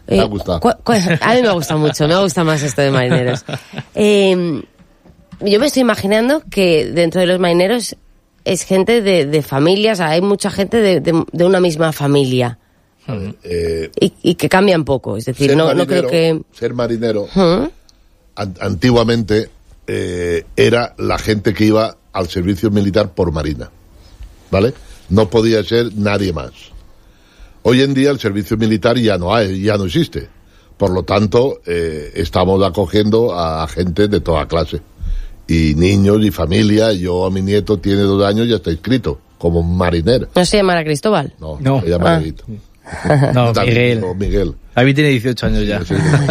¿Te ha gustado? A mí me gusta mucho, me gusta más esto de marineros. Yo me estoy imaginando que dentro de los marineros es gente de familias, hay mucha gente de una misma familia. Y que cambian poco, es decir, no creo que... Ser marinero, antiguamente era la gente que iba al servicio militar por marina, ¿vale? No podía ser nadie más. Hoy en día el servicio militar ya no existe. Por lo tanto, estamos acogiendo a gente de toda clase. Y niños y familia. Yo a mi nieto tiene 2 años y ya está inscrito como marinero. ¿No se llamará Cristóbal? No. Se llama David. No, Miguel. David tiene 18 años ya.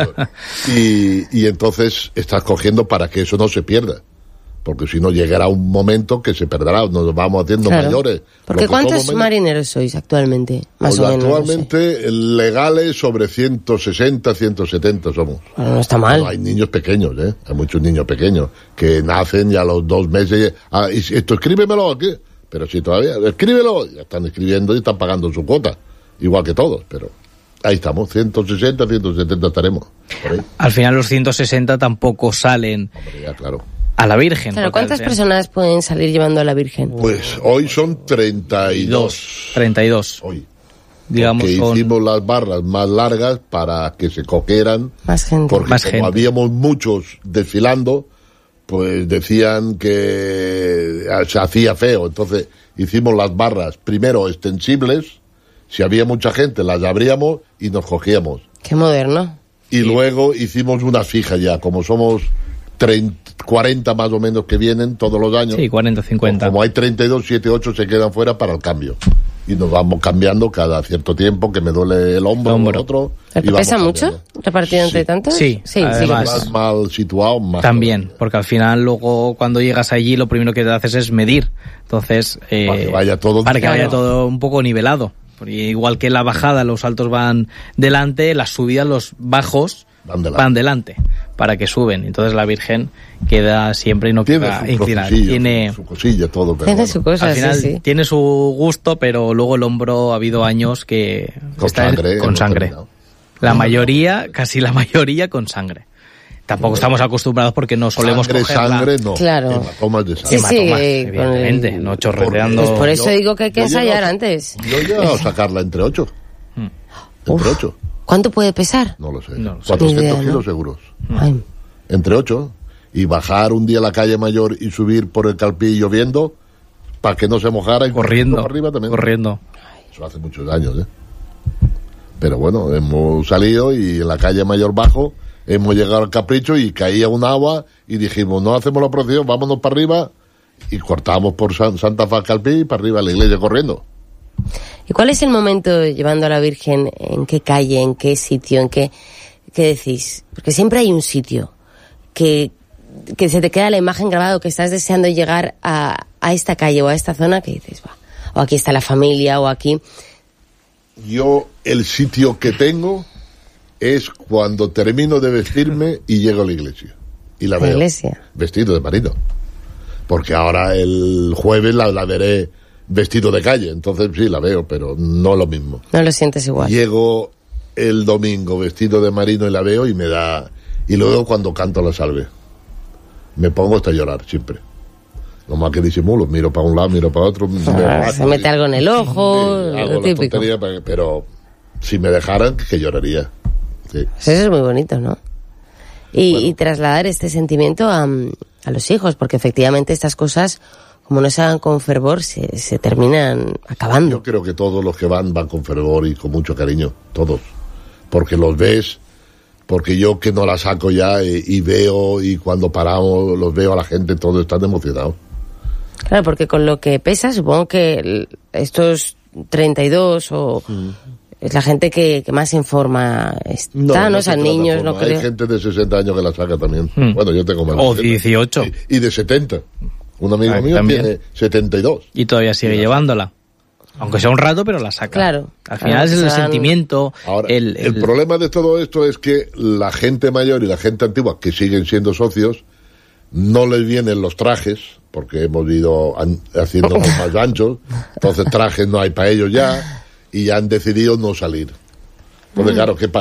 Y entonces estás cogiendo para que eso no se pierda. Porque si no llegará un momento que se perderá, nos vamos haciendo mayores. Porque ¿cuántos marineros sois actualmente? Más o menos. Actualmente, legales sobre 160, 170 somos. Bueno, no está mal. Bueno, hay niños pequeños, hay muchos niños pequeños que nacen y a los 2 meses, y esto escríbemelo aquí, pero si todavía, escríbelo, ya están escribiendo y están pagando su cuota, igual que todos, pero ahí estamos, 160, 170 estaremos. Por ahí. Al final los 160 tampoco salen. Hombre, ya, claro. A la Virgen. Claro, ¿cuántas personas pueden salir llevando a la Virgen? Pues hoy son 32. 32. Hoy. Digamos, que hicimos las barras más largas para que se cogieran. Más gente. Porque más como gente. habíamos muchos desfilando, pues decían que se hacía feo. Entonces hicimos las barras primero extensibles. Si había mucha gente, las abríamos y nos cogíamos. Qué moderno. Y luego hicimos una fija ya, como somos 40 más o menos que vienen todos los años. Sí, 40, 50. Como hay 32, 7, 8 se quedan fuera para el cambio. Y nos vamos cambiando cada cierto tiempo, que me duele el hombro. El otro. ¿Pesa mucho repartido entre tantos? Sí, además, más mal situado, más. También, porque al final luego cuando llegas allí lo primero que te haces es medir. Entonces, para que vaya todo un poco nivelado. Porque igual que la bajada, los altos van delante, las subidas, los bajos van delante para que suben. Entonces la Virgen queda siempre y no queda inclinada. Tiene su cosilla, todo. Pero tiene su cosa, al final sí. Tiene su gusto, pero luego el hombro ha habido años que con sangre. La mayoría, casi la mayoría con sangre. Tampoco estamos acostumbrados porque no solemos cogerla. Sangre no. Claro. Hematomas de sangre. Hematomas, evidentemente, no chorreteando. Pues por eso digo que hay que ensayar antes. Yo he llegado a sacarla entre 8. Entre 8. ¿Cuánto puede pesar? No lo sé. 400 kilos seguros. Ay. Entre 8. Y bajar un día a la calle Mayor y subir por el Calpí lloviendo para que no se mojara. Y corriendo. Arriba también. Corriendo. Eso hace muchos años, Pero bueno, hemos salido y en la calle Mayor bajo hemos llegado al Capricho y caía un agua y dijimos, no hacemos la procesión, vámonos para arriba, y cortamos por Santa Fe Calpí y para arriba a la iglesia corriendo. ¿Y cuál es el momento llevando a la Virgen? ¿En qué calle? ¿En qué sitio? ¿En qué decís? Porque siempre hay un sitio que se te queda la imagen grabada, que estás deseando llegar a esta calle o a esta zona, que dices, va, o aquí está la familia, o aquí. Yo, el sitio que tengo es cuando termino de vestirme y llego a la iglesia. Y la veo. Iglesia. Vestido de marino. Porque ahora el jueves la veré vestido de calle. Entonces sí, la veo, pero no lo mismo. No lo sientes igual. Llego el domingo vestido de marino y la veo y me da... Y luego cuando canto la salve, me pongo hasta a llorar siempre. Lo más que disimulo, miro para un lado, miro para otro. Se mete algo en el ojo, hago la tontería, pero si me dejaran, que lloraría. Sí. Eso es muy bonito, ¿no? Y trasladar este sentimiento a los hijos, porque efectivamente estas cosas, como no se hagan con fervor, se terminan acabando. Yo creo que todos los que van con fervor y con mucho cariño, todos. Porque los ves, porque yo que no la saco ya y veo, y cuando paramos los veo a la gente, todos están emocionados. Claro, porque con lo que pesa, supongo que estos 32 o... Es la gente que más en forma está, ¿no? O sea, niños, no creo. Hay gente de 60 años que la saca también. Bueno, yo tengo más. O 18. Y de 70. Un amigo mío también tiene 72. Y todavía sigue llevándola. Aunque sea un rato, pero la saca. Claro. Al final es el sentimiento. Ahora, el problema de todo esto es que la gente mayor y la gente antigua, que siguen siendo socios, no les vienen los trajes, porque hemos ido haciendo más anchos. Entonces trajes no hay para ellos ya. Y han decidido no salir. Porque claro, ¿qué pasa?